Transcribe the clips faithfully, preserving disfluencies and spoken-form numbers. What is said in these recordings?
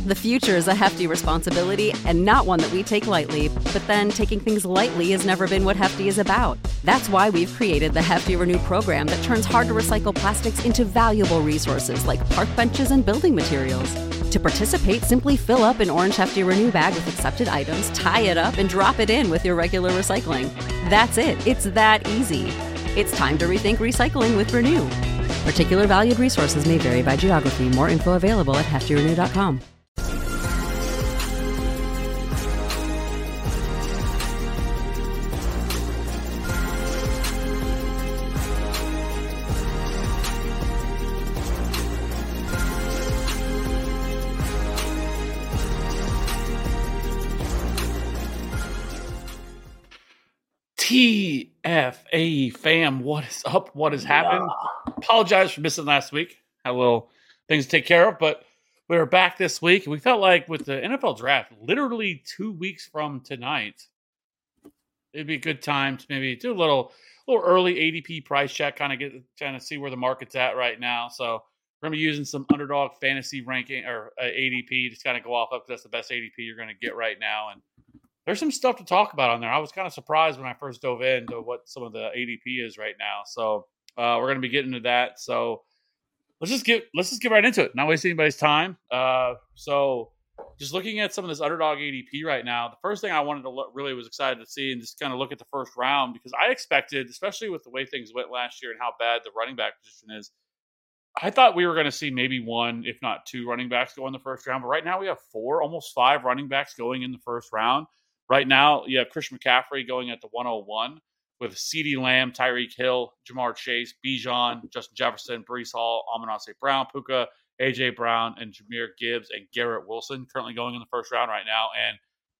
The future is a hefty responsibility and not one that we take lightly, but then taking things lightly has never been what Hefty is about. That's why we've created the Hefty Renew program that turns hard-to-recycle plastics into valuable resources like park benches and building materials. To participate, simply fill up an orange Hefty Renew bag with accepted items, tie it up, and drop it in with your regular recycling. That's it. It's that easy. It's time to rethink recycling with Renew. Particular valued resources may vary by geography. More info available at hefty renew dot com. T F A fam, what is up? What has happened? Yeah. Apologize for missing last week. Had a little things to take care of, but we were back this week. And we felt like with the N F L draft, literally two weeks from tonight, it'd be a good time to maybe do a little, little early A D P price check, kind of get, kind of see where the market's at right now. So we're gonna be using some underdog fantasy ranking or uh, A D P, just kind of go off up because that's the best A D P you're gonna get right now. And there's some stuff to talk about on there. I was kind of surprised when I first dove into what some of the A D P is right now. So uh, we're going to be getting to that. So let's just get let's just get right into it. Not waste anybody's time. Uh, so just looking at some of this underdog A D P right now, the first thing I wanted to look, really was excited to see and just kind of look at the first round because I expected, especially with the way things went last year and how bad the running back position is, I thought we were going to see maybe one, if not two, running backs go in the first round. But right now we have four, almost five running backs going in the first round. Right now, you have Christian McCaffrey going at the one oh one with CeeDee Lamb, Tyreek Hill, Jamar Chase, Bijan, Justin Jefferson, Breece Hall, Amon-Ra Saint Brown, Puka, A J Brown, and Jahmyr Gibbs and Garrett Wilson currently going in the first round right now. And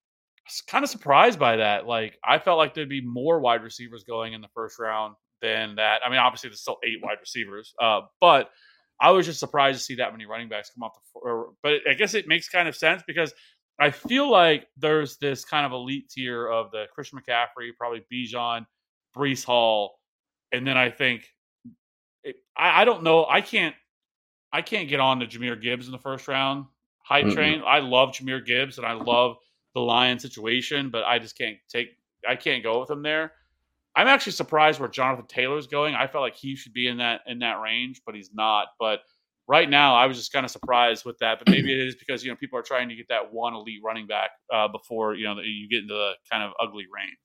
I was kind of surprised by that. Like, I felt like there'd be more wide receivers going in the first round than that. I mean, obviously, there's still eight wide receivers, uh, but I was just surprised to see that many running backs come off the floor. But I guess it makes kind of sense because I feel like there's this kind of elite tier of the Christian McCaffrey, probably Bijan, Breece Hall, and then I think it, I, I don't know. I can't I can't get on to Jahmyr Gibbs in the first round hype mm-hmm. train. I love Jahmyr Gibbs and I love the Lions situation, but I just can't take I can't go with him there. I'm actually surprised where Jonathan Taylor's going. I felt like he should be in that in that range, but he's not. But right now, I was just kind of surprised with that, but maybe it is because, you know, people are trying to get that one elite running back uh, before, you know, you get into the kind of ugly range.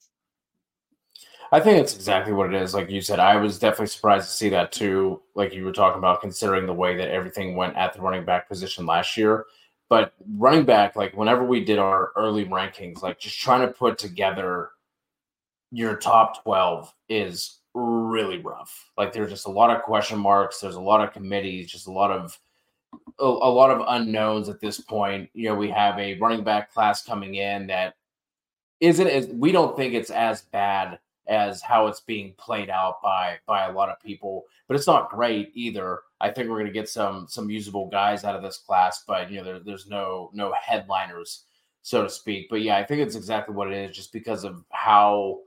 I think that's exactly what it is. Like you said, I was definitely surprised to see that too, like you were talking about, considering the way that everything went at the running back position last year. But running back, like whenever we did our early rankings, like just trying to put together your top twelve is really rough. Like there's just a lot of question marks. There's a lot of committees, just a lot of a, a lot of unknowns at this point. You know, we have a running back class coming in that isn't as we don't think it's as bad as how it's being played out by by a lot of people, but it's not great either. I think we're going to get some some usable guys out of this class, but you know, there, there's no no headliners, so to speak. But yeah, I think it's exactly what it is, just because of how.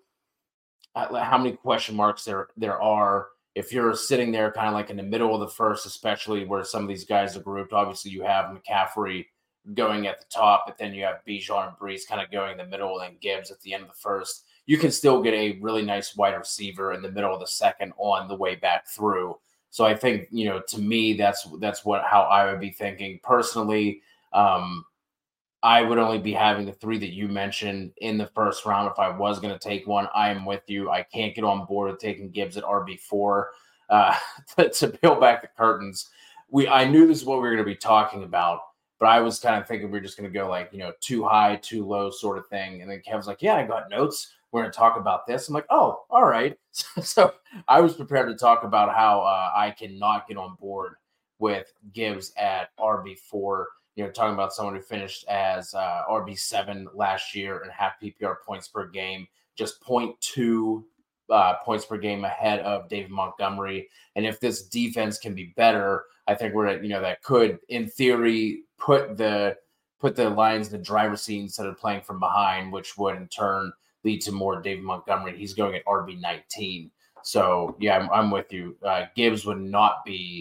how many question marks there there are. If you're sitting there kind of like in the middle of the first, especially where some of these guys are grouped, obviously you have McCaffrey going at the top, but then you have Bijan and Breece kind of going in the middle, and then Gibbs at the end of the first. You can still get a really nice wide receiver in the middle of the second on the way back through. So I think, you know, to me, that's that's what how I would be thinking personally. Um, I would only be having the three that you mentioned in the first round if I was going to take one. I am with you. I can't get on board with taking Gibbs at R B four. Uh, to, to peel back the curtains, we I knew this is what we were going to be talking about, but I was kind of thinking we are just going to go like, you know, too high, too low sort of thing. And then Kevin's like, yeah, I got notes. We're going to talk about this. I'm like, oh, all right. So, so I was prepared to talk about how uh, I cannot get on board with Gibbs at R B four. You know, talking about someone who finished as uh, R B seven last year and half P P R points per game, just zero point two uh, points per game ahead of David Montgomery. And if this defense can be better, I think we're, you know, that could, in theory, put the put the Lions in the driver's seat instead of playing from behind, which would in turn lead to more David Montgomery. He's going at R B nineteen. So, yeah, I'm, I'm with you. Uh, Gibbs would not be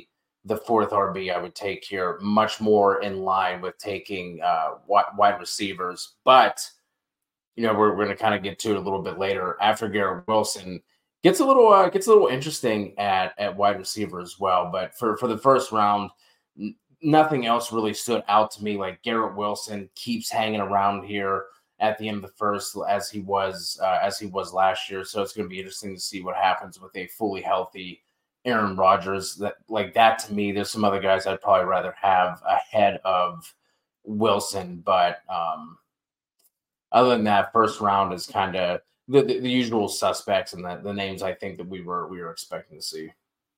the fourth R B I would take here, much more in line with taking uh, wide receivers. But, you know, we're, we're going to kind of get to it a little bit later. After Garrett Wilson gets a little uh, gets a little interesting at, at wide receiver as well. But for, for the first round, n- nothing else really stood out to me. Like Garrett Wilson keeps hanging around here at the end of the first, as he was uh, as he was last year. So it's going to be interesting to see what happens with a fully healthy Aaron Rodgers. That like that to me, there's some other guys I'd probably rather have ahead of Wilson, but um, other than that, first round is kind of the, the, the usual suspects and the, the names I think that we were we were expecting to see.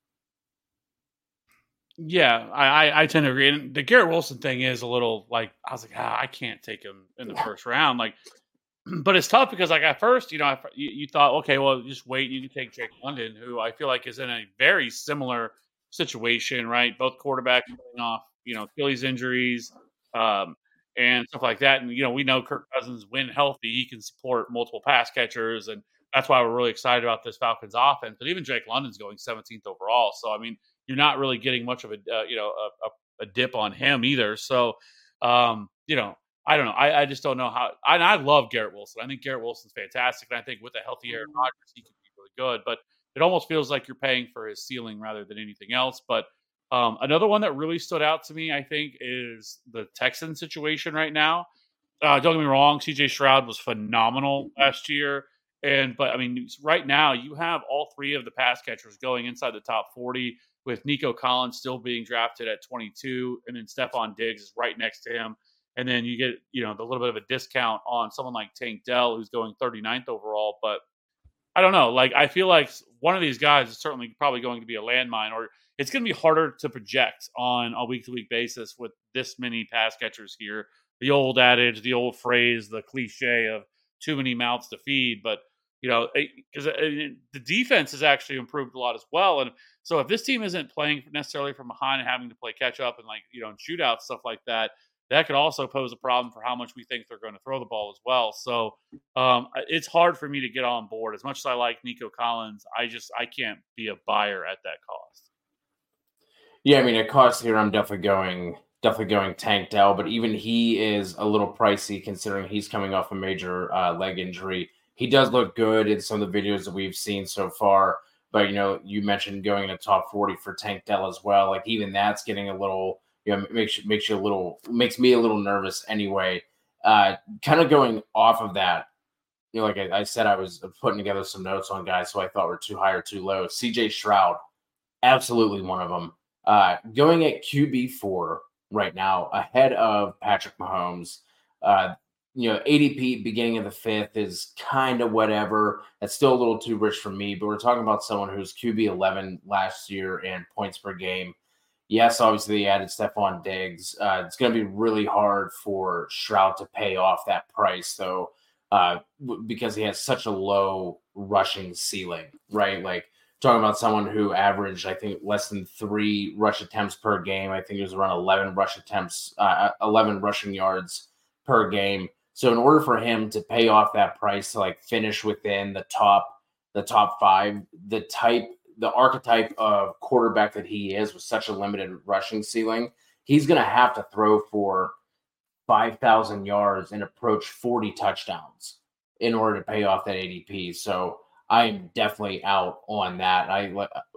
Yeah, I, I, I tend to agree. And the Garrett Wilson thing is a little like I was like, ah, I can't take him in the first round. Like, but it's tough because like at first, you know, I, you, you thought, okay, well, just wait. You can take Jake London, who I feel like is in a very similar situation, right? Both quarterbacks coming off, you know, Achilles injuries um, and stuff like that. And you know, we know Kirk Cousins, when healthy, he can support multiple pass catchers, and that's why we're really excited about this Falcons offense. But even Jake London's going seventeenth overall, so I mean, you're not really getting much of a uh, you know a, a, a dip on him either. So um, you know, I don't know. I, I just don't know how. I, I love Garrett Wilson. I think Garrett Wilson's fantastic, and I think with a healthy Aaron Rodgers, he could be really good. But it almost feels like you're paying for his ceiling rather than anything else. But um, another one that really stood out to me, I think, is the Texans situation right now. Uh, don't get me wrong, C J Stroud was phenomenal last year. And but I mean, right now you have all three of the pass catchers going inside the top forty, with Nico Collins still being drafted at twenty-two, and then Stephon Diggs is right next to him. And then you get, you know, the little bit of a discount on someone like Tank Dell, who's going thirty-ninth overall. But I don't know. Like, I feel like one of these guys is certainly probably going to be a landmine, or it's going to be harder to project on a week-to-week basis with this many pass catchers here. The old adage, the old phrase, the cliche of too many mouths to feed. But, you know, because the defense has actually improved a lot as well. And so if this team isn't playing necessarily from behind and having to play catch up and, like, you know, and shootouts, stuff like that, that could also pose a problem for how much we think they're going to throw the ball as well. So um, it's hard for me to get on board. As much as I like Nico Collins, I just I can't be a buyer at that cost. Yeah, I mean, at cost here, I'm definitely going definitely going Tank Dell, but even he is a little pricey considering he's coming off a major uh, leg injury. He does look good in some of the videos that we've seen so far, but you know, you mentioned going in the top forty for Tank Dell as well. Like even that's getting a little. You know, makes makes you a little makes me a little nervous anyway. Uh, kind of going off of that, you know, like I, I said, I was putting together some notes on guys who I thought were too high or too low. C J Stroud, absolutely one of them. Uh, going at Q B four right now, ahead of Patrick Mahomes. Uh, you know, A D P beginning of the fifth is kind of whatever. That's still a little too rich for me, but we're talking about someone who's Q B eleven last year in points per game. Yes, obviously they added Stephon Diggs. Uh, it's going to be really hard for Stroud to pay off that price, though, uh, w- because he has such a low rushing ceiling, right? Like talking about someone who averaged, I think, less than three rush attempts per game. I think it was around eleven rush attempts, uh, eleven rushing yards per game. So in order for him to pay off that price to like finish within the top, the top five, the type. the archetype of quarterback that he is with such a limited rushing ceiling, he's going to have to throw for five thousand yards and approach forty touchdowns in order to pay off that A D P. So I'm definitely out on that. I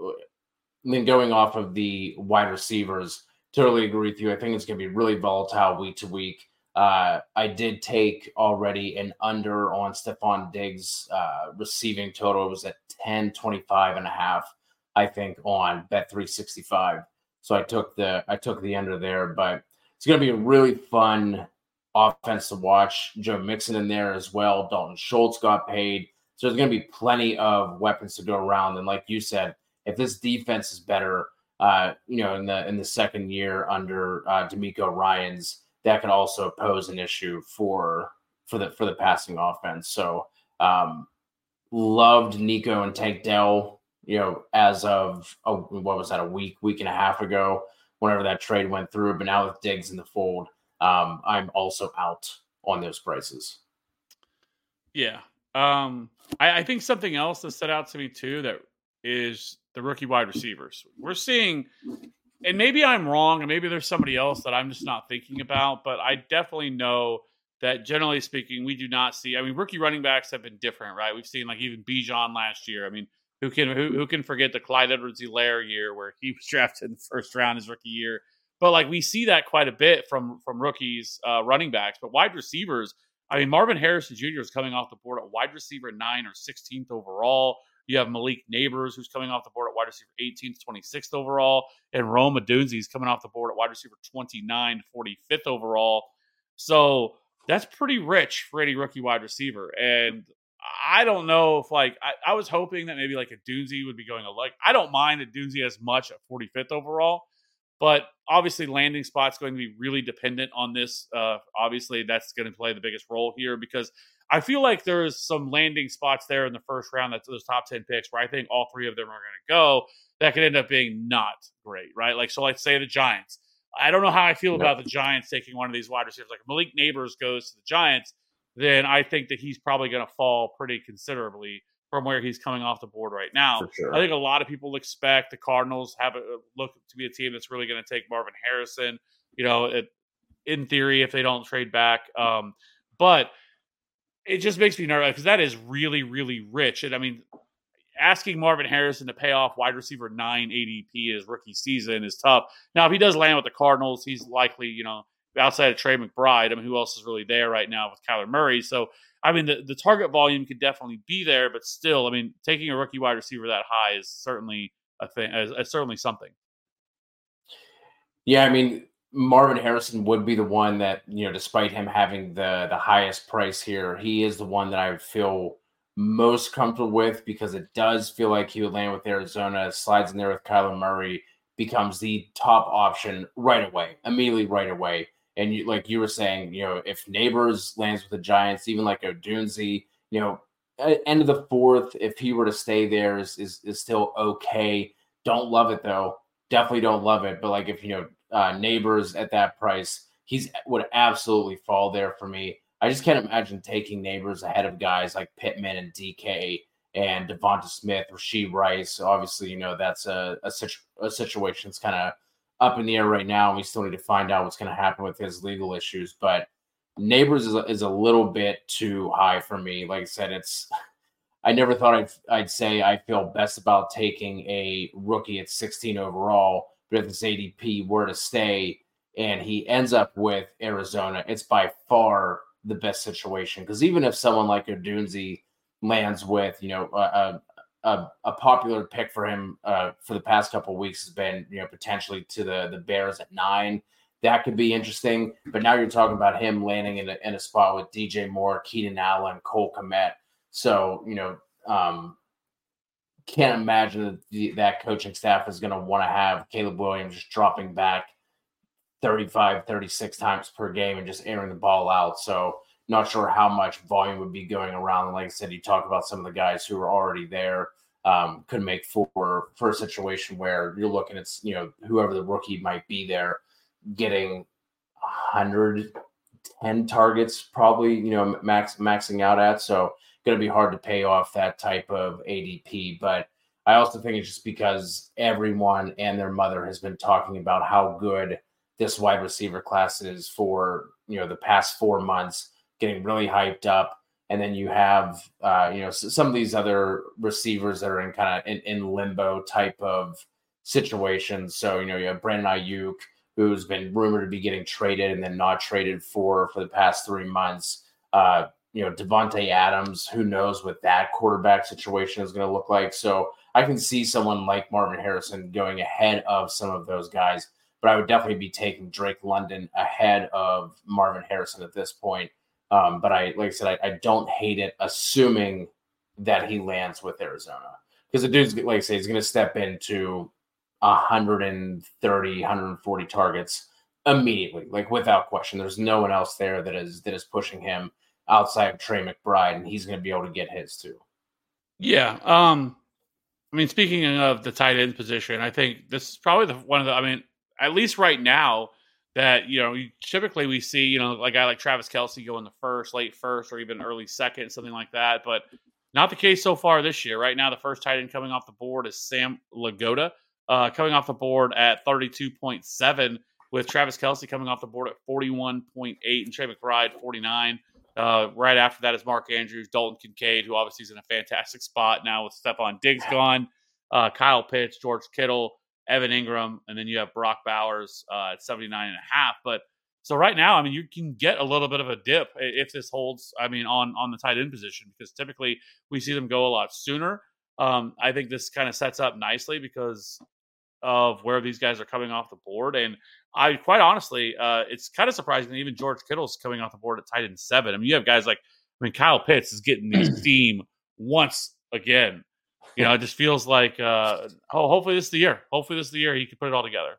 then going off of the wide receivers, totally agree with you. I think it's going to be really volatile week to week. Uh, I did take already an under on Stephon Diggs uh, receiving total. It was at ten twenty-five and a half, I think, on Bet three sixty-five. So I took the I took the under there, but it's going to be a really fun offense to watch. Joe Mixon in there as well. Dalton Schultz got paid. So there's going to be plenty of weapons to go around. And like you said, if this defense is better, uh, you know, in the in the second year under uh, DeMeco Ryans, that could also pose an issue for for the for the passing offense. So um, loved Nico and Tank Dell, you know, as of oh, what was that, a week, week and a half ago, whenever that trade went through. But now with Diggs in the fold, um, I'm also out on those prices. Yeah. Um, I, I think something else that stood out to me too that is the rookie wide receivers. We're seeing and maybe I'm wrong, and maybe there's somebody else that I'm just not thinking about, but I definitely know that generally speaking, we do not see. I mean, rookie running backs have been different, right? We've seen like even Bijan last year. I mean, who can who, who can forget the Clyde Edwards-Helaire year where he was drafted in the first round his rookie year? But like we see that quite a bit from from rookies, uh, running backs, but wide receivers. I mean, Marvin Harrison Junior is coming off the board at wide receiver nine or sixteenth overall. You have Malik Neighbors, who's coming off the board at wide receiver eighteenth, twenty-sixth overall. And Rome Odunze is coming off the board at wide receiver twenty-nine, forty-fifth overall. So that's pretty rich for any rookie wide receiver. And I don't know if, like, I, I was hoping that maybe like Odunze would be going, like, I don't mind Odunze as much at forty-fifth overall. But obviously, landing spot's going to be really dependent on this. Uh, obviously, that's going to play the biggest role here because I feel like there's some landing spots there in the first round, that's those top ten picks, where I think all three of them are going to go. That could end up being not great, right? Like, so let's say the Giants. I don't know how I feel no. about the Giants taking one of these wide receivers. Like, Malik Neighbors goes to the Giants, then I think that he's probably going to fall pretty considerably from where he's coming off the board right now. For sure. I think a lot of people expect the Cardinals have a look to be a team that's really going to take Marvin Harrison, you know, it, in theory, if they don't trade back. Um, but it just makes me nervous because that is really, really rich. And I mean, asking Marvin Harrison to pay off wide receiver nine A D P his rookie season is tough. Now, if he does land with the Cardinals, he's likely, you know, outside of Trey McBride. I mean, who else is really there right now with Kyler Murray? So, I mean, the, the target volume could definitely be there, but still, I mean, taking a rookie wide receiver that high is certainly a thing, is, is certainly something. Yeah, I mean, Marvin Harrison would be the one that, you know, despite him having the the highest price here, he is the one that I would feel most comfortable with because it does feel like he would land with Arizona, slides in there with Kyler Murray, becomes the top option right away, immediately right away. And you, like you were saying, you know, if Neighbors lands with the Giants, even like Odunze, you know, end of the fourth, if he were to stay there, is is, is still okay. Don't love it though. Definitely don't love it. But like if you know uh, Neighbors at that price, he's would absolutely fall there for me. I just can't imagine taking Neighbors ahead of guys like Pittman and D K and Devonta Smith, Rashee Rice. Obviously, you know that's a a, situ- a situation that's kind of up in the air right now, and we still need to find out what's going to happen with his legal issues. But Neighbors is a, is a little bit too high for me. Like I said, it's I never thought I'd, I'd say I feel best about taking a rookie at sixteen overall, but if this A D P were to stay and he ends up with Arizona, it's by far the best situation. Because even if someone like Odunze lands with, you know, a, a, a popular pick for him uh, for the past couple of weeks has been, you know, potentially to the, the Bears at nine. That could be interesting. But now you're talking about him landing in a, in a spot with D J Moore, Keenan Allen, Cole Kmet. So, you know, um, can't imagine that the, that coaching staff is going to want to have Caleb Williams just dropping back thirty-five, thirty-six times per game and just airing the ball out. So not sure how much volume would be going around. And like I said, you talk about some of the guys who are already there, um, could make for, for a situation where you're looking at, you know, whoever the rookie might be there getting one hundred ten targets, probably, you know, max maxing out at. So going to be hard to pay off that type of A D P. But I also think it's just because everyone and their mother has been talking about how good this wide receiver class is for, you know, the past four months, getting really hyped up. And then you have, uh, you know, some of these other receivers that are in kind of in, in limbo type of situations. So, you know, you have Brandon Ayuk, who's been rumored to be getting traded and then not traded for for the past three months. Uh, you know, Devontae Adams, who knows what that quarterback situation is going to look like. So I can see someone like Marvin Harrison going ahead of some of those guys, but I would definitely be taking Drake London ahead of Marvin Harrison at this point. Um, but I, like I said, I, I don't hate it, assuming that he lands with Arizona, because the dude's, like I say, he's going to step into one hundred thirty, one hundred forty targets immediately, like without question. There's no one else there that is that is pushing him outside of Trey McBride, and he's going to be able to get his too. Yeah. Um, I mean, speaking of the tight end position, I think this is probably the one of the, I mean, at least right now, that, you know, typically we see, you know, like a guy like Travis Kelce go in the first, late first, or even early second, something like that. But not the case so far this year. Right now, the first tight end coming off the board is Sam Lagoda uh, coming off the board at thirty-two point seven, with Travis Kelce coming off the board at forty-one point eight and Trey McBride forty-nine. Uh, right after that is Mark Andrews, Dalton Kincaid, who obviously is in a fantastic spot now with Stephon Diggs gone, uh, Kyle Pitts, George Kittle, Evan Ingram, and then you have Brock Bowers uh, at seventy-nine and a half. But so right now, I mean, you can get a little bit of a dip if this holds, I mean, on, on the tight end position, because typically we see them go a lot sooner. Um, I think this kind of sets up nicely because of where these guys are coming off the board. And I quite honestly, uh, it's kind of surprising that even George Kittle's coming off the board at tight end seven. I mean, you have guys like, I mean, Kyle Pitts is getting the steam once again. You know, it just feels like, uh, oh, hopefully this is the year. Hopefully this is the year he can put it all together.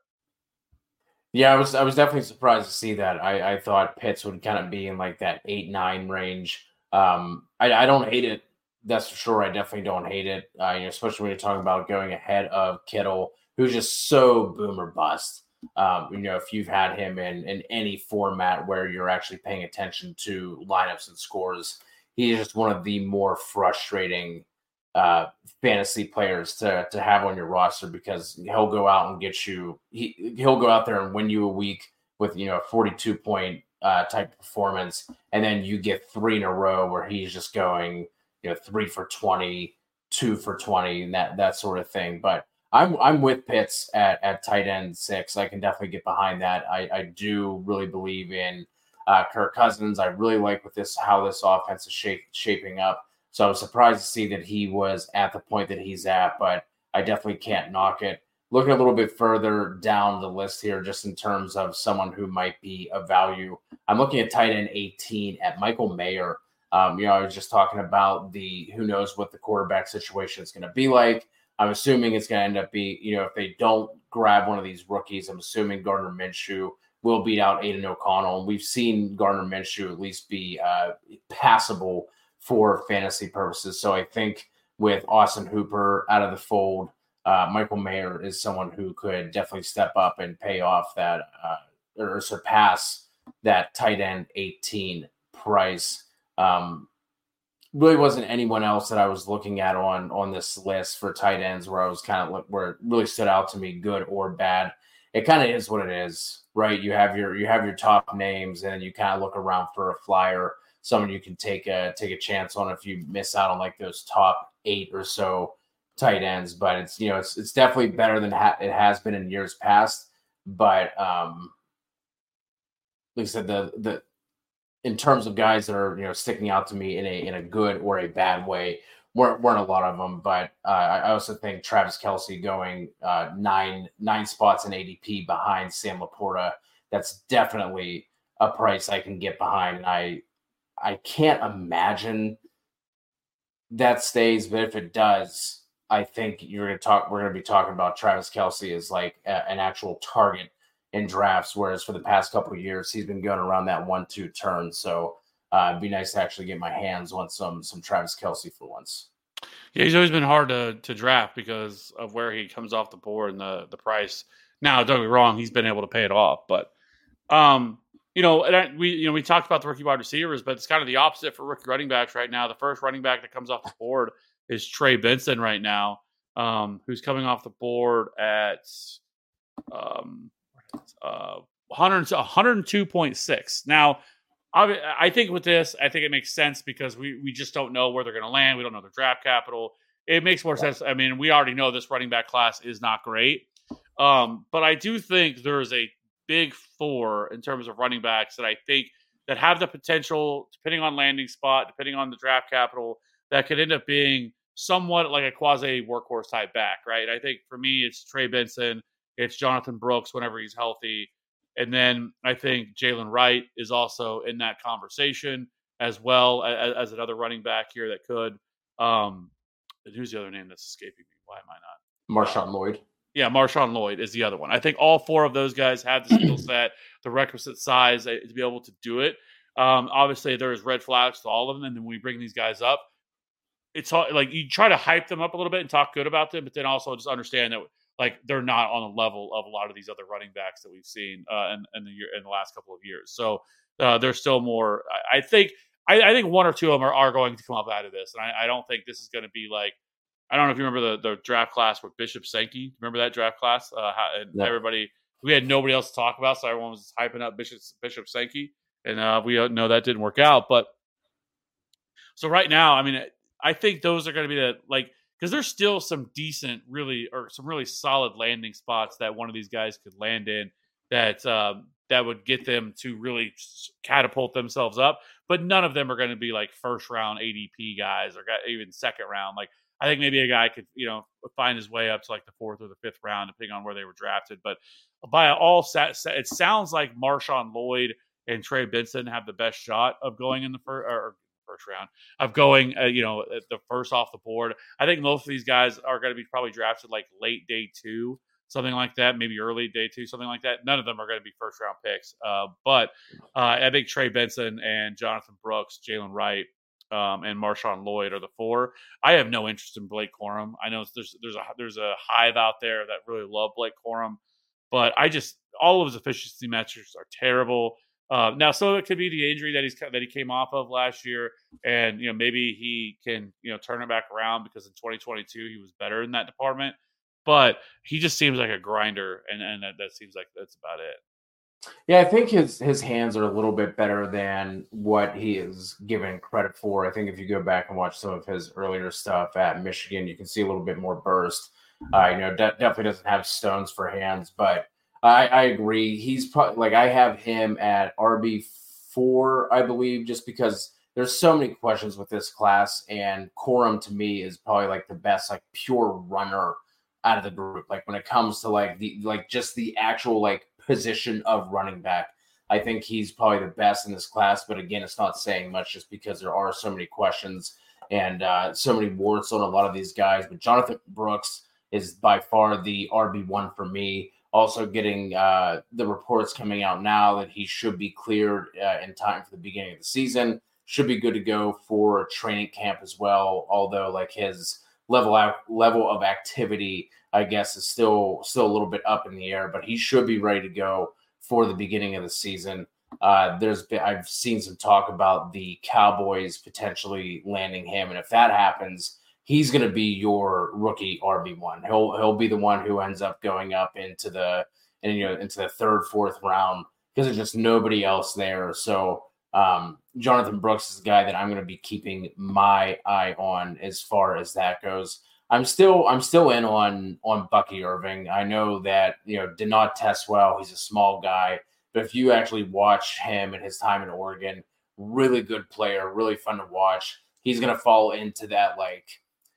Yeah, I was I was definitely surprised to see that. I, I thought Pitts would kind of be in like that eight nine range. Um, I, I don't hate it. That's for sure. I definitely don't hate it. Uh, you know, especially when you're talking about going ahead of Kittle, who's just so boomer bust. Um, you know, if you've had him in in any format where you're actually paying attention to lineups and scores, he's just one of the more frustrating uh, fantasy players to to have on your roster, because he'll go out and get you. He he'll go out there and win you a week with, you know, a forty-two point uh, type performance, and then you get three in a row where he's just going, you know, three for twenty, two for twenty, and that that sort of thing. But I'm I'm with Pitts at, at tight end six. I can definitely get behind that. I, I do really believe in uh, Kirk Cousins. I really like with this how this offense is shape, shaping up. So I was surprised to see that he was at the point that he's at, but I definitely can't knock it. Looking a little bit further down the list here, just in terms of someone who might be of value, I'm looking at tight end eighteen at Michael Mayer. Um, you know, I was just talking about the who knows what the quarterback situation is going to be like. I'm assuming it's going to end up be, you know, if they don't grab one of these rookies, I'm assuming Gardner Minshew will beat out Aiden O'Connell. And we've seen Gardner Minshew at least be uh, passable for fantasy purposes. So I think with Austin Hooper out of the fold, uh, Michael Mayer is someone who could definitely step up and pay off that uh, or surpass that tight end eighteen price. Um, really wasn't anyone else that I was looking at on on this list for tight ends where I was kind of where it really stood out to me, good or bad. It kind of is what it is, right? You have your you have your top names, and you kind of look around for a flyer, someone you can take a take a chance on if you miss out on like those top eight or so tight ends. But it's, you know, it's it's definitely better than ha- it has been in years past. But um, like I said, the the in terms of guys that are, you know, sticking out to me in a in a good or a bad way, weren't weren't a lot of them. But uh, I also think Travis Kelce going uh, nine nine spots in A D P behind Sam Laporta, that's definitely a price I can get behind. And I I can't imagine that stays, but if it does, I think you're going to talk. We're going to be talking about Travis Kelce as like a, an actual target in drafts, whereas for the past couple of years he's been going around that one two turn. So uh, it'd be nice to actually get my hands on some some Travis Kelce for once. Yeah, he's always been hard to to draft because of where he comes off the board and the the price. Now, don't get me wrong, he's been able to pay it off, but um, you know, and I, we you know we talked about the rookie wide receivers, but it's kind of the opposite for rookie running backs right now. The first running back that comes off the board is Trey Benson right now, um, who's coming off the board at um. Uh, one hundred, one hundred two point six. Now, I, I think with this, I think it makes sense because we, we just don't know where they're going to land. We don't know their draft capital. It makes more sense. I mean, we already know this running back class is not great. Um, but I do think there is a big four in terms of running backs that I think that have the potential, depending on landing spot, depending on the draft capital, that could end up being somewhat like a quasi workhorse type back, right? I think for me, it's Trey Benson. It's Jonathan Brooks whenever he's healthy. And then I think Jalen Wright is also in that conversation as well as, as another running back here that could. Um, who's the other name that's escaping me? Why am I not? Marshawn um, Lloyd. Yeah, Marshawn Lloyd is the other one. I think all four of those guys have the skill set, the requisite size to be able to do it. Um, obviously, there's red flags to all of them. And then when we bring these guys up, it's all, like you try to hype them up a little bit and talk good about them, but then also just understand that like they're not on the level of a lot of these other running backs that we've seen uh, in, in the year in the last couple of years. So uh, there's still more. I, I think I, I think one or two of them are, are going to come up out of this, and I, I don't think this is going to be like I don't know if you remember the, the draft class with Bishop Sankey. Remember that draft class? Uh, how, and No. everybody, we had nobody else to talk about, so everyone was hyping up Bishop Bishop Sankey, and uh, we know that didn't work out. But so right now, I mean, I think those are going to be the like because there's still some decent, really, or some really solid landing spots that one of these guys could land in that um, that would get them to really catapult themselves up. But none of them are going to be like first round A D P guys or even second round. Like I think maybe a guy could, you know, find his way up to like the fourth or the fifth round, depending on where they were drafted. But by all stats, it sounds like Marshawn Lloyd and Trey Benson have the best shot of going in the first or first round of going, uh, you know, the first off the board. I think most of these guys are going to be probably drafted like late day two, something like that, maybe early day two, something like that. None of them are going to be first round picks. Uh, but uh, I think Trey Benson and Jonathan Brooks, Jalen Wright, um, and Marshawn Lloyd are the four. I have no interest in Blake Corum. I know there's there's a there's a hive out there that really love Blake Corum, but I just all of his efficiency metrics are terrible. Uh, now, so it could be the injury that he's that he came off of last year, and you know maybe he can you know turn it back around because in twenty twenty-two he was better in that department. But he just seems like a grinder, and, and that, that seems like that's about it. Yeah, I think his his hands are a little bit better than what he is given credit for. I think if you go back and watch some of his earlier stuff at Michigan, you can see a little bit more burst. Uh, you know, de- definitely doesn't have stones for hands, but I, I agree. He's probably like I have him at R B four, I believe, just because there's so many questions with this class, and Corum to me is probably like the best like pure runner out of the group. Like when it comes to like the like just the actual like position of running back, I think he's probably the best in this class. But again, it's not saying much just because there are so many questions and uh, so many warts on a lot of these guys. But Jonathan Brooks is by far the R B one for me. Also getting uh, the reports coming out now that he should be cleared uh, in time for the beginning of the season. Should be good to go for training camp as well. Although like his level out level of activity, I guess, is still still a little bit up in the air, but he should be ready to go for the beginning of the season. Uh, there's been, I've seen some talk about the Cowboys potentially landing him, and if that happens, he's going to be your rookie R B one. He'll he'll be the one who ends up going up into the and you know into the third, fourth round because there's just nobody else there. So um, Jonathan Brooks is the guy that I'm going to be keeping my eye on as far as that goes. I'm still I'm still in on on Bucky Irving. I know that you know did not test well. He's a small guy, but if you actually watch him and his time in Oregon, really good player, really fun to watch. He's going to fall into that like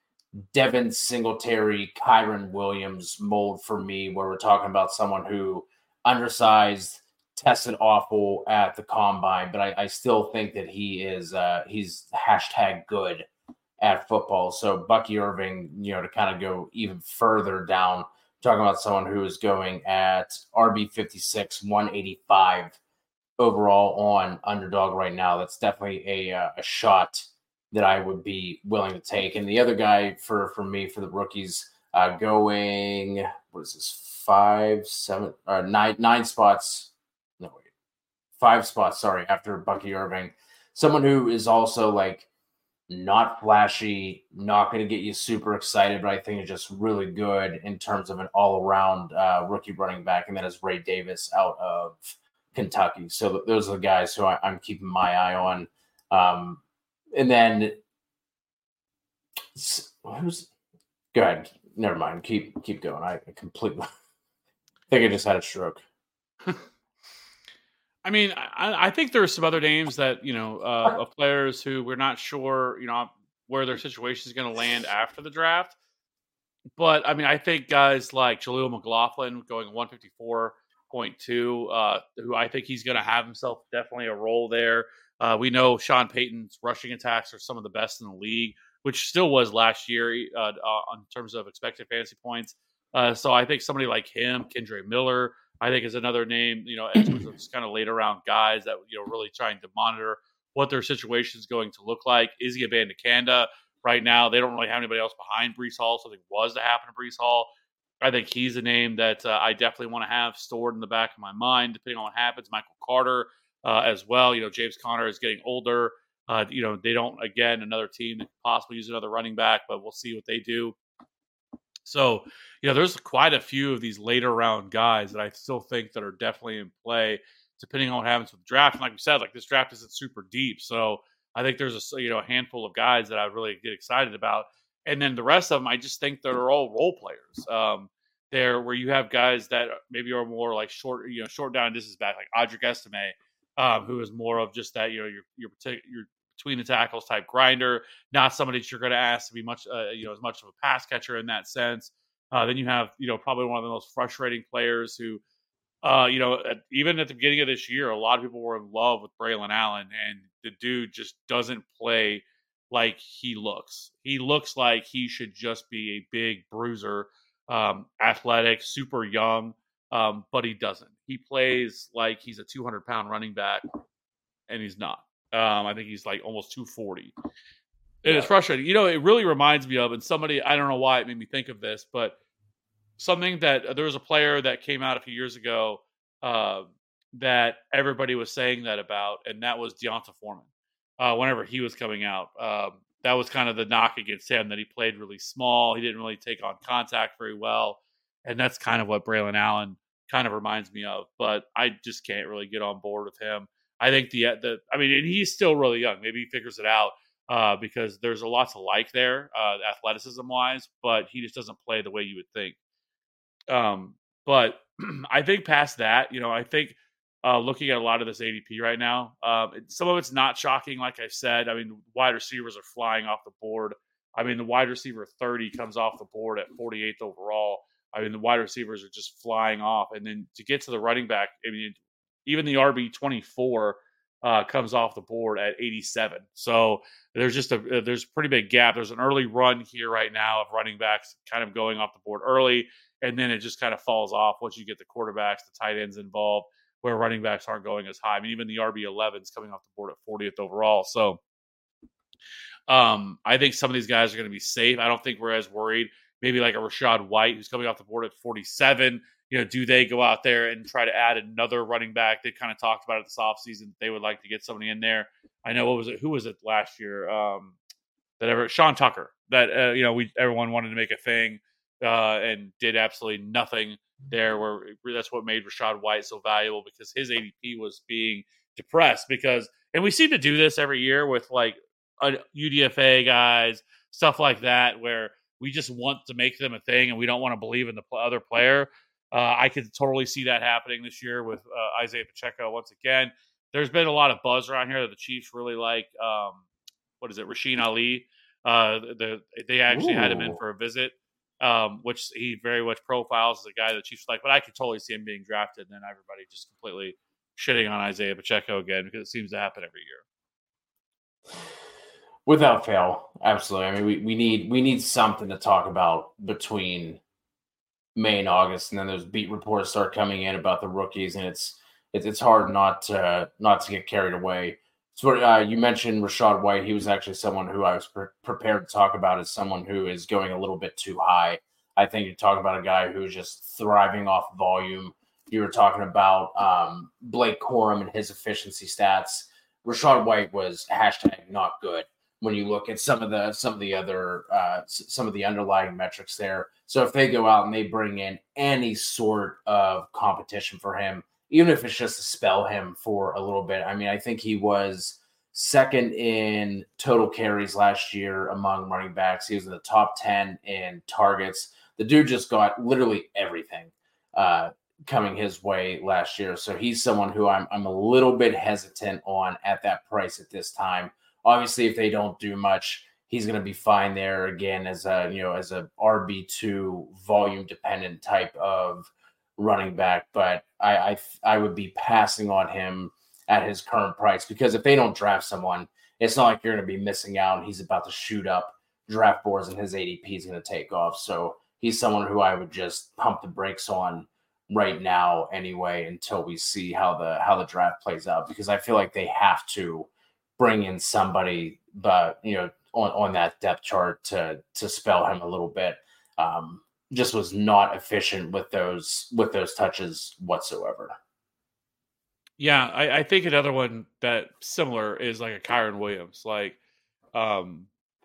Devin Singletary, Kyron Williams mold for me, where we're talking about someone who undersized, tested awful at the combine, but I, I still think that he is uh, he's hashtag good at football. So Bucky Irving, you know, to kind of go even further down, talking about someone who is going at R B fifty-six, one eighty-five overall on Underdog right now. That's definitely a uh, a shot that I would be willing to take. And the other guy for, for me, for the rookies, uh, going, what is this, five, seven, or nine, nine spots. No, wait, five spots, sorry, after Bucky Irving. Someone who is also like not flashy, not going to get you super excited, but I think is just really good in terms of an all-around uh, rookie running back, and that is Ray Davis out of Kentucky. So th- those are the guys who I, I'm keeping my eye on. Um, And then, who's, go ahead. Never mind. Keep keep going. I completely I think I just had a stroke. I mean, I, I think there are some other names that, you know, uh, of players who we're not sure, you know, where their situation is going to land after the draft. But, I mean, I think guys like Jaleel McLaughlin going one fifty-four point two, uh, who I think he's going to have himself definitely a role there. Uh, we know Sean Payton's rushing attacks are some of the best in the league, which still was last year uh, uh, in terms of expected fantasy points. Uh, so I think somebody like him, Kendre Miller, I think is another name, you know, in terms of just kind of later round guys that, you know, really trying to monitor what their situation is going to look like. Izzy Abanikanda right now, they don't really have anybody else behind Breece Hall. Something was to happen to Breece Hall. I think he's a name that uh, I definitely want to have stored in the back of my mind, depending on what happens. Michael Carter, Uh, as well. You know, James Conner is getting older. Uh, you know, they don't, again, another team that could possibly use another running back, but we'll see what they do. So, you know, there's quite a few of these later round guys that I still think that are definitely in play, depending on what happens with the draft. And like we said, like this draft isn't super deep, so I think there's a you know a handful of guys that I really get excited about, and then the rest of them I just think that are all role players. Um, there where you have guys that maybe are more like short, you know, short down distance back, like Audric Estime, um, who is more of just that you know your your your between the tackles type grinder, not somebody that you're going to ask to be much, uh, you know, as much of a pass catcher in that sense. Uh, then you have, you know, probably one of the most frustrating players who, uh, you know, at, even at the beginning of this year, a lot of people were in love with Braylon Allen, and the dude just doesn't play like he looks. He looks like he should just be a big bruiser, um, athletic, super young, um, but he doesn't. He plays like he's a two hundred pound running back, and he's not. Um, I think he's like almost two forty. And yeah. It's frustrating. You know, it really reminds me of, and somebody, I don't know why it made me think of this, but something that uh, there was a player that came out a few years ago uh, that everybody was saying that about, and that was Deonta Foreman. Uh, whenever he was coming out, um, that was kind of the knock against him, that he played really small. He didn't really take on contact very well. And that's kind of what Braylon Allen kind of reminds me of. But I just can't really get on board with him. I think the, the I mean, and he's still really young. Maybe he figures it out uh, because there's a lot to like there, uh, athleticism wise, but he just doesn't play the way you would think. Um, but I think past that, you know, I think uh, looking at a lot of this A D P right now, um, some of it's not shocking. Like I said, I mean, wide receivers are flying off the board. I mean, the wide receiver thirty comes off the board at forty-eighth overall. I mean, the wide receivers are just flying off. And then to get to the running back, I mean, even the R B twenty-four uh, comes off the board at eighty-seven. So there's just a there's a pretty big gap. There's an early run here right now of running backs kind of going off the board early, and then it just kind of falls off once you get the quarterbacks, the tight ends involved, where running backs aren't going as high. I mean, even the R B eleven is coming off the board at fortieth overall. So um, I think some of these guys are going to be safe. I don't think we're as worried. Maybe like a Rachaad White, who's coming off the board at forty-seven. You know, do they go out there and try to add another running back? They kind of talked about it this offseason. They would like to get somebody in there. I know, what was it? Who was it last year? Um, that ever Sean Tucker. That uh, you know, we everyone wanted to make a thing uh, and did absolutely nothing there. Where that's what made Rachaad White so valuable, because his A D P was being depressed. Because, and we seem to do this every year with like uh, U D F A guys, stuff like that, where we just want to make them a thing and we don't want to believe in the pl- other player. Uh, I could totally see that happening this year with uh, Isaiah Pacheco once again. There's been a lot of buzz around here that the Chiefs really like. Um, what is it? Rasheen Ali. Uh, the, they actually Ooh. had him in for a visit, um, which he very much profiles as a guy that the Chiefs like. But I could totally see him being drafted, and then everybody just completely shitting on Isaiah Pacheco again, because it seems to happen every year. Without fail, absolutely. I mean, we, we need we need something to talk about between May and August, and then those beat reports start coming in about the rookies, and it's it's, it's hard not to not to get carried away. So uh, you mentioned Rachaad White. He was actually someone who I was pre- prepared to talk about as someone who is going a little bit too high. I think you talk about a guy who's just thriving off volume. You were talking about um, Blake Corum and his efficiency stats. Rachaad White was hashtag not good when you look at some of the some of the other uh, some of the underlying metrics there. So if they go out and they bring in any sort of competition for him, even if it's just to spell him for a little bit, I mean, I think he was second in total carries last year among running backs. He was in the top ten in targets. The dude just got literally everything uh, coming his way last year. So he's someone who I'm I'm a little bit hesitant on at that price at this time. Obviously, if they don't do much, he's going to be fine there again as a, you know, as a R B two volume dependent type of running back. But I, I, I would be passing on him at his current price, because if they don't draft someone, it's not like you're going to be missing out and he's about to shoot up draft boards and his A D P is going to take off. So he's someone who I would just pump the brakes on right now anyway, until we see how the, how the draft plays out, because I feel like they have to bring in somebody, but you know, on, on that depth chart to to spell him a little bit. Um, just was not efficient with those with those touches whatsoever. Yeah, I, I think another one that similar is like a Kyron Williams. Like, um,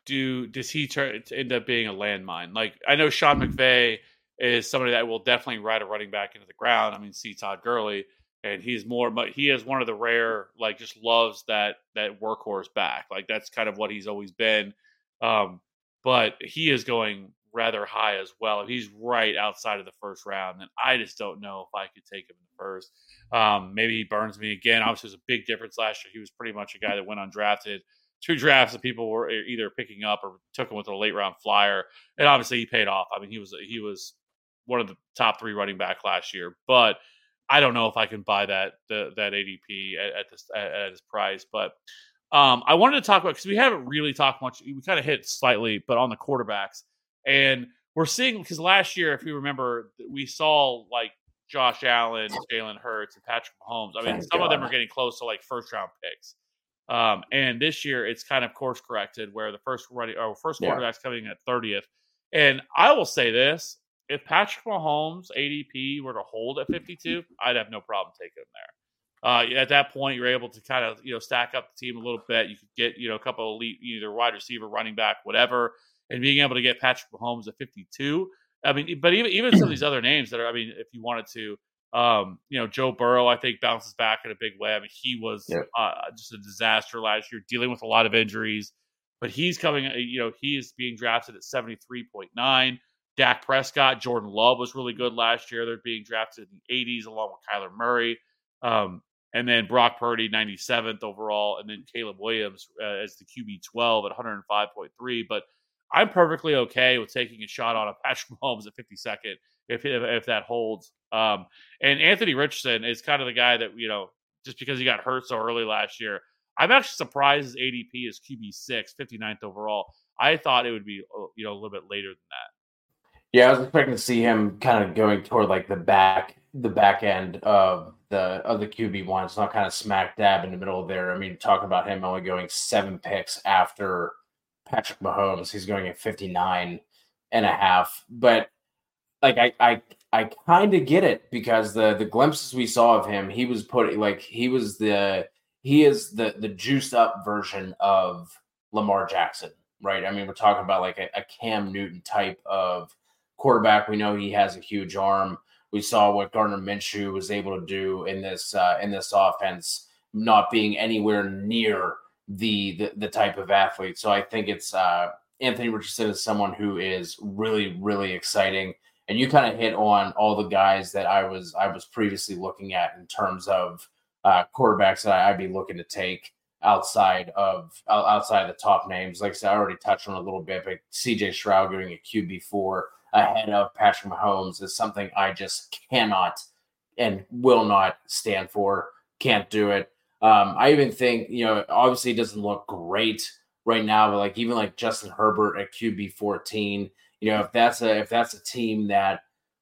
do does he turn to end up being a landmine? Like I know Sean McVay is somebody that will definitely ride a running back into the ground. I mean, see Todd Gurley, and he's more, but he is one of the rare, like, just loves that that workhorse back. Like that's kind of what he's always been. Um, but he is going rather high as well. If he's right outside of the first round, then I just don't know if I could take him in the first. Um, maybe he burns me again. Obviously, it was a big difference last year. He was pretty much a guy that went undrafted. Two drafts that people were either picking up or took him with a late round flyer, and obviously he paid off. I mean, he was he was one of the top three running back last year, but I don't know if I can buy that the, that A D P at, at this at, at his price. But um, I wanted to talk about, because we haven't really talked much. We kind of hit slightly, but on the quarterbacks, and we're seeing, because last year, if you remember, we saw like Josh Allen, Jalen Hurts, and Patrick Mahomes. I mean, Thank some God. of them are getting close to like first round picks. Um, and this year it's kind of course corrected where the first running or first quarterback's yeah. coming in at thirtieth. And I will say this: if Patrick Mahomes A D P were to hold at fifty-two, I'd have no problem taking him there. Uh, at that point, you're able to kind of, you know, stack up the team a little bit. You could get, you know, a couple of elite, either wide receiver, running back, whatever, and being able to get Patrick Mahomes at fifty-two. I mean, but even even some of these other names that are, I mean, if you wanted to, um, you know, Joe Burrow, I think bounces back in a big way. I mean, he was yep. uh, just a disaster last year, dealing with a lot of injuries, but he's coming, you know, he is being drafted at seventy-three point nine. Dak Prescott, Jordan Love was really good last year. They're being drafted in the eighties along with Kyler Murray. Um, and then Brock Purdy, ninety-seventh overall. And then Caleb Williams uh, as the Q B twelve at one oh five point three. But I'm perfectly okay with taking a shot on a Patrick Mahomes at fifty-second if, if, if that holds. Um, and Anthony Richardson is kind of the guy that, you know, just because he got hurt so early last year, I'm actually surprised his A D P is Q B six, fifty-ninth overall. I thought it would be, you know, a little bit later than that. Yeah, I was expecting to see him kind of going toward like the back, the back end of the of the Q B one. It's not kind of smack dab in the middle of there. I mean, talking about him only going seven picks after Patrick Mahomes, he's going at fifty-nine and a half. But like, I, I, I kind of get it, because the the glimpses we saw of him, he was putting like he was the he is the the juiced up version of Lamar Jackson, right? I mean, we're talking about like a, a Cam Newton type of quarterback. We know he has a huge arm. We saw what Gardner Minshew was able to do in this uh, in this offense, not being anywhere near the, the the type of athlete. So I think it's uh, Anthony Richardson is someone who is really, really exciting. And you kind of hit on all the guys that I was I was previously looking at in terms of uh, quarterbacks that I'd be looking to take outside of outside of the top names. Like I said, I already touched on a little bit, but C J Stroud going at Q B four ahead of Patrick Mahomes is something I just cannot and will not stand for. Can't do it. Um, I even think, you know, obviously it doesn't look great right now, but like even like Justin Herbert at Q B fourteen, you know, if that's a if that's a team that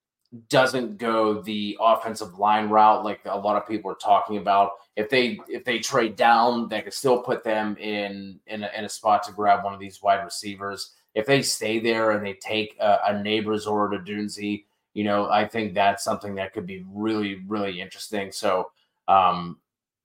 doesn't go the offensive line route like a lot of people are talking about, if they if they trade down, they could still put them in in a, in a spot to grab one of these wide receivers. If they stay there and they take a, a Neighbors or a Dunze, you know, I think that's something that could be really, really interesting. So um,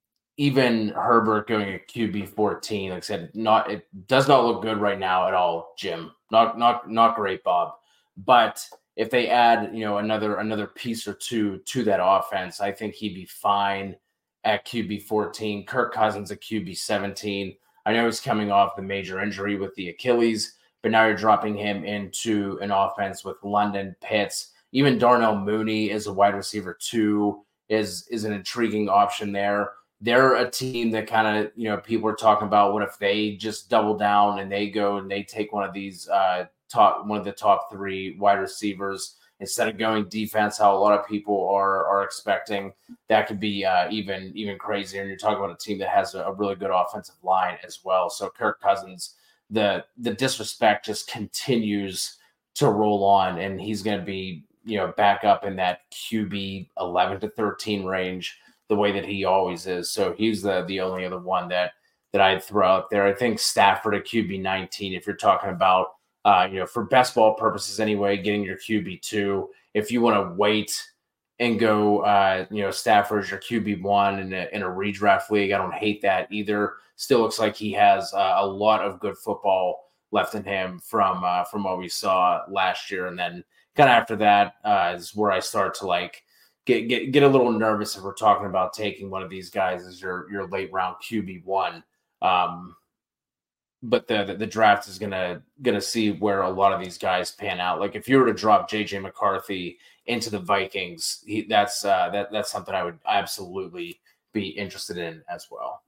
even Herbert going at Q B fourteen, like I said, not it does not look good right now at all, Jim. Not not not great, Bob. But if they add, you know, another another piece or two to that offense, I think he'd be fine at Q B fourteen. Kirk Cousins at Q B seventeen. I know he's coming off the major injury with the Achilles, but now you're dropping him into an offense with London, Pitts. Even Darnell Mooney as a wide receiver two is, is an intriguing option there. They're a team that kind of, you know, people are talking about what if they just double down and they go and they take one of these uh, top, one of the top three wide receivers instead of going defense, how a lot of people are are expecting. That could be uh, even even crazier. And you're talking about a team that has a, a really good offensive line as well. So Kirk Cousins, the the disrespect just continues to roll on, and he's going to be, you know, back up in that Q B eleven to thirteen range the way that he always is. So he's the the only other one that that I'd throw out there. I think Stafford at Q B nineteen, if you're talking about, uh, you know, for best ball purposes anyway, getting your Q B two. If you want to wait and go, uh, you know, Stafford as your Q B one in a, in a redraft league, I don't hate that either. Still looks like he has uh, a lot of good football left in him from uh, from what we saw last year. And then kind of after that uh, is where I start to like get, get get a little nervous if we're talking about taking one of these guys as your your late round Q B one. Um, but the, the the draft is gonna gonna see where a lot of these guys pan out. Like if you were to drop J J McCarthy into the Vikings, he, that's uh, that that's something I would absolutely be interested in as well.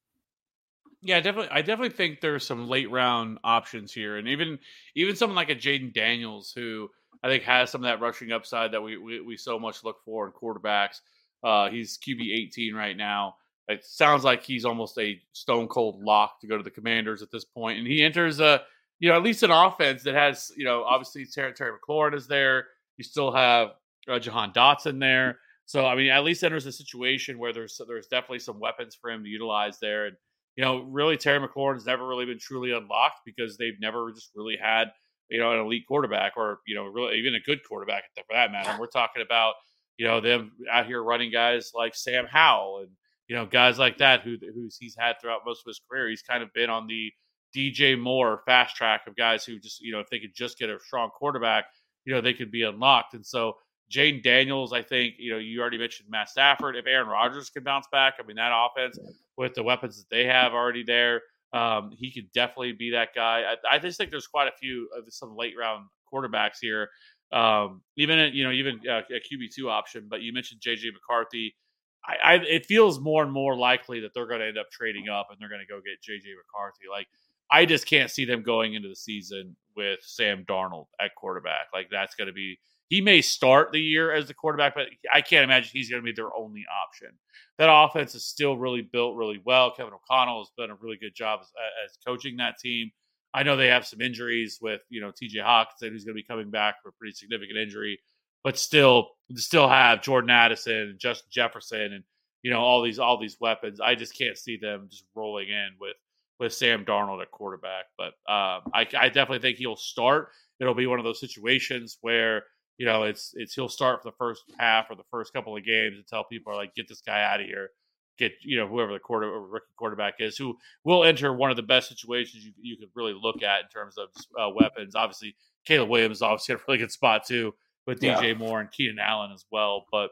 Yeah, definitely. I definitely think there's some late round options here, and even even someone like a Jaden Daniels, who I think has some of that rushing upside that we we, we so much look for in quarterbacks. Uh, he's Q B eighteen right now. It sounds like he's almost a stone cold lock to go to the Commanders at this point, and he enters a you know at least an offense that has you know obviously Terry, Terry McLaurin is there. You still have uh, Jahan Dotson there, so I mean at least enters a situation where there's there's definitely some weapons for him to utilize there. And you know, really, Terry McLaurin has never really been truly unlocked because they've never just really had, you know, an elite quarterback or, you know, really even a good quarterback for that matter. And we're talking about, you know, them out here running guys like Sam Howell and, you know, guys like that who who's he's had throughout most of his career. He's kind of been on the D J Moore fast track of guys who just, you know, if they could just get a strong quarterback, you know, they could be unlocked. And so Jaden Daniels, I think, you know, you already mentioned Matt Stafford. If Aaron Rodgers can bounce back, I mean, that offense with the weapons that they have already there, um, he could definitely be that guy. I, I just think there's quite a few of some late round quarterbacks here. Um, even, you know, even uh, a Q B two option, but you mentioned J J McCarthy. I, I, it feels more and more likely that they're going to end up trading up and they're going to go get J J McCarthy. Like, I just can't see them going into the season with Sam Darnold at quarterback. Like, that's going to be, he may start the year as the quarterback, but I can't imagine he's going to be their only option. That offense is still really built really well. Kevin O'Connell has done a really good job as, as coaching that team. I know they have some injuries with, you know, T J Hawkinson, who's going to be coming back for a pretty significant injury, but still, still have Jordan Addison and Justin Jefferson and, you know, all these, all these weapons. I just can't see them just rolling in with, with Sam Darnold at quarterback. But um, I, I definitely think he'll start. It'll be one of those situations where, you know, it's it's he'll start for the first half or the first couple of games until people are like, get this guy out of here. Get, you know, whoever the quarter or rookie quarterback is, who will enter one of the best situations you, you could really look at in terms of uh, weapons. Obviously, Caleb Williams obviously had a really good spot too with D J yeah. Moore and Keenan Allen as well. But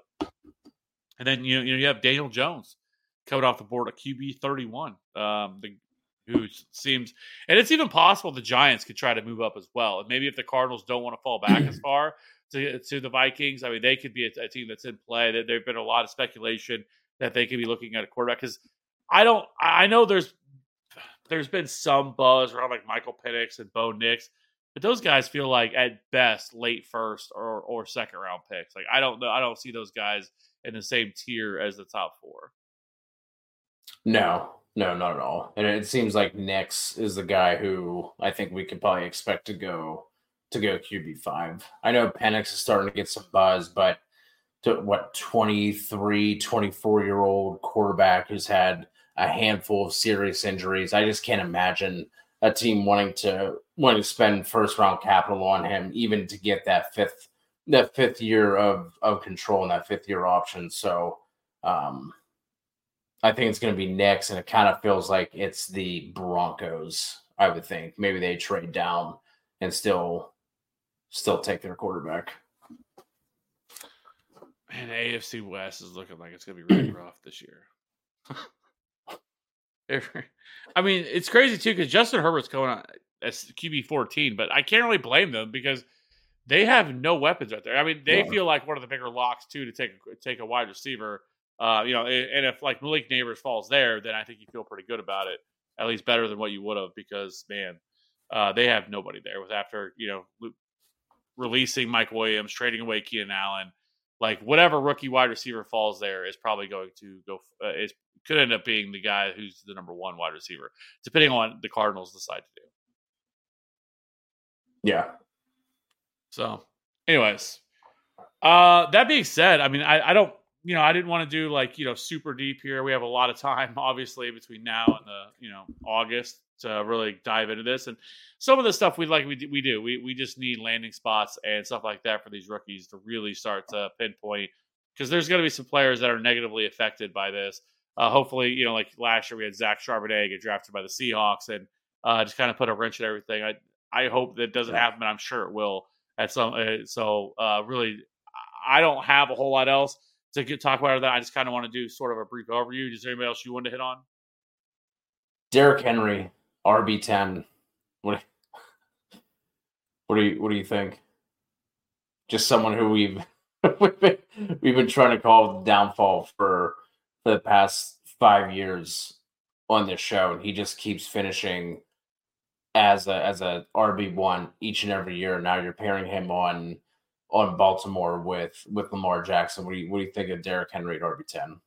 and then you know, you know you have Daniel Jones coming off the board at Q B thirty-one, um, the, who seems, and it's even possible the Giants could try to move up as well. And maybe if the Cardinals don't want to fall back as far to, to the Vikings, I mean, they could be a, a team that's in play. There, there've been a lot of speculation that they could be looking at a quarterback, because I don't, I know there's there's been some buzz around like Michael Penix and Bo Nix, but those guys feel like at best late first or or second round picks. Like I don't know, I don't see those guys in the same tier as the top four. No, no, not at all. And it seems like Nix is the guy who I think we could probably expect to go to go Q B five. I know Penix is starting to get some buzz, but to what twenty-three, twenty-four year old quarterback who's had a handful of serious injuries. I just can't imagine a team wanting to wanting to spend first round capital on him, even to get that fifth that fifth year of of control and that fifth year option. So um, I think it's going to be Nix, and it kind of feels like it's the Broncos. I would think maybe they trade down and still still take their quarterback. Man, A F C West is looking like it's going to be really rough this year. I mean, it's crazy too because Justin Herbert's going on as Q B fourteen, but I can't really blame them because they have no weapons right there. I mean, they yeah. feel like one of the bigger locks too to take take a wide receiver. Uh, you know, and if like Malik Neighbors falls there, then I think you feel pretty good about it, at least better than what you would have, because man, uh, they have nobody there. With after you know releasing Mike Williams, trading away Keenan Allen. Like whatever rookie wide receiver falls there is probably going to go. Uh, is could end up being the guy who's the number one wide receiver, depending on what the Cardinals decide to do. Yeah. So, anyways, uh, that being said, I mean, I, I don't, you know, I didn't want to do like you know super deep here. We have a lot of time, obviously, between now and the you know August to really dive into this, and some of the stuff we like we do, we do we we just need landing spots and stuff like that for these rookies to really start to pinpoint, because there's going to be some players that are negatively affected by this. Uh, hopefully, you know, like last year we had Zach Charbonnet get drafted by the Seahawks, and uh, just kind of put a wrench in everything. I I hope that doesn't happen, but I'm sure it will at some. Uh, so uh, really, I don't have a whole lot else to get, talk about that. I just kind of want to do sort of a brief overview. Is there anybody else you want to hit on? Derrick Henry, R B ten. What? What do you What do you think? Just someone who we've we've, been, we've been trying to call the downfall for the past five years on this show, and he just keeps finishing as a as a R B one each and every year. Now you're pairing him on on Baltimore with with Lamar Jackson. What do you What do you think of Derrick Henry at R B ten?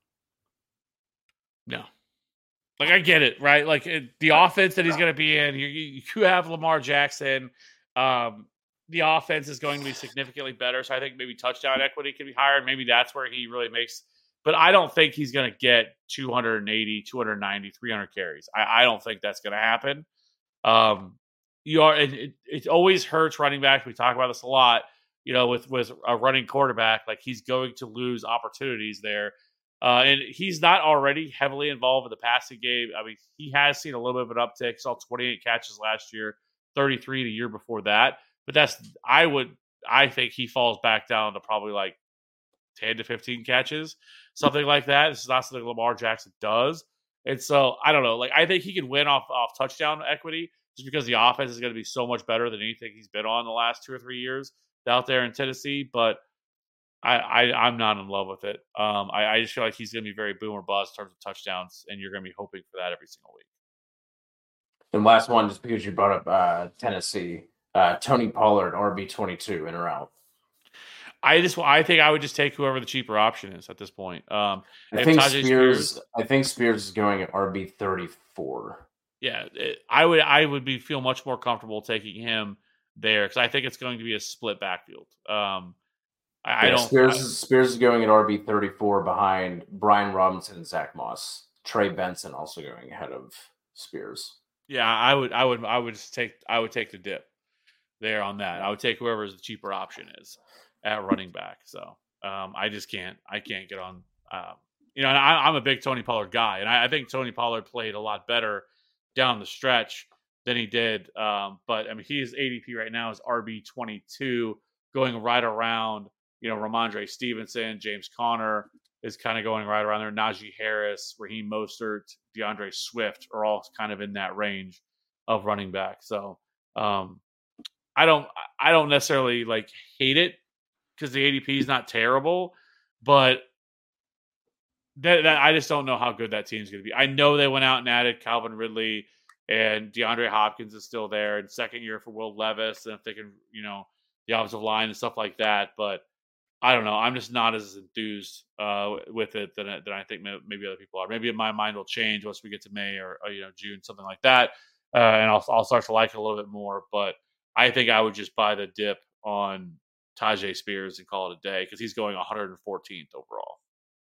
No. Like, I get it, right? Like, it, the offense that he's going to be in, you, you have Lamar Jackson. Um, the offense is going to be significantly better. So I think maybe touchdown equity could be higher. Maybe that's where he really makes. But I don't think he's going to get two eighty, two ninety, three hundred carries. I, I don't think that's going to happen. Um, you are. It, it, it always hurts running backs. We talk about this a lot. You know, with with a running quarterback, like, he's going to lose opportunities there. Uh, and he's not already heavily involved in the passing game. I mean, he has seen a little bit of an uptick. He saw twenty-eight catches last year, thirty-three the year before that. But that's, I would, I think he falls back down to probably like ten to fifteen catches, something like that. This is not something Lamar Jackson does. And so, I don't know. Like, I think he can win off, off touchdown equity just because the offense is going to be so much better than anything he's been on the last two or three years out there in Tennessee. But I, I, I'm not in love with it. Um, I, I just feel like he's going to be very boom or bust in terms of touchdowns, and you're going to be hoping for that every single week. And last one, just because you brought up uh, Tennessee, uh, Tony Pollard, R B twenty-two, in or out? I just, I think I would just take whoever the cheaper option is at this point. Um, I think Spears, Spears, I think Spears is going at R B thirty-four. Yeah, it, I would, I would be feel much more comfortable taking him there because I think it's going to be a split backfield. Um, I, yeah, I don't. Spears, I, is, Spears is going at R B thirty-four behind Brian Robinson and Zach Moss. Trey Benson also going ahead of Spears. Yeah, I would, I would, I would just take, I would take the dip there on that. I would take whoever the cheaper option is at running back. So um, I just can't, I can't get on. Um, you know, and I, I'm a big Tony Pollard guy, and I, I think Tony Pollard played a lot better down the stretch than he did. Um, but I mean, his A D P right now is R B twenty-two, going right around. You know, Ramondre Stevenson, James Conner is kind of going right around there. Najee Harris, Raheem Mostert, DeAndre Swift are all kind of in that range of running back. So um, I don't, I don't necessarily like hate it because the A D P is not terrible, but that, that I just don't know how good that team's going to be. I know they went out and added Calvin Ridley, and DeAndre Hopkins is still there, and second year for Will Levis, and if they can, you know, the offensive line and stuff like that, but I don't know. I'm just not as enthused uh, with it than, than I think maybe other people are. Maybe my mind will change once we get to May or, or you know June, something like that, uh, and I'll I'll start to like it a little bit more. But I think I would just buy the dip on Tyjae Spears and call it a day because he's going one hundred fourteenth overall.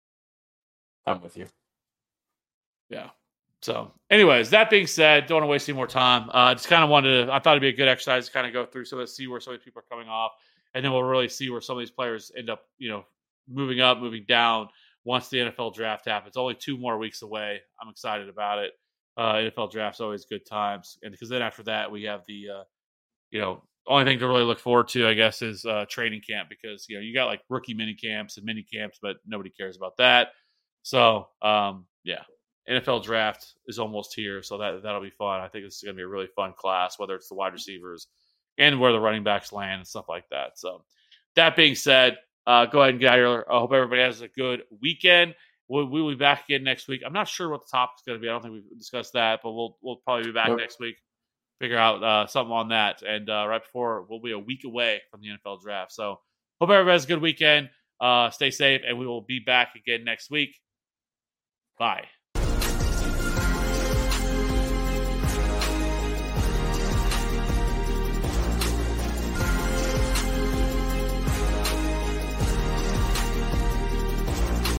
I'm with you. Yeah. So, anyways, that being said, don't want to waste any more time. Uh, just kind of wanted to. I thought it'd be a good exercise to kind of go through some of see where some of these people are coming off. And then we'll really see where some of these players end up, you know, moving up, moving down once the N F L draft happens. Only two more weeks away. I'm excited about it. Uh, N F L draft's always good times. And because then after that, we have the, uh, you know, only thing to really look forward to, I guess, is uh, training camp because, you know, you got like rookie mini camps and mini camps, but nobody cares about that. So, um, yeah, N F L draft is almost here. So that, that'll be fun. I think this is going to be a really fun class, whether it's the wide receivers and where the running backs land and stuff like that. So that being said, uh, go ahead and get out here. I hope everybody has a good weekend. We'll, we'll be back again next week. I'm not sure what the topic's going to be. I don't think we've discussed that, but we'll we'll probably be back Nope. next week, figure out uh, something on that. And uh, right before, we'll be a week away from the N F L draft. So hope everybody has a good weekend. Uh, stay safe, and we will be back again next week. Bye.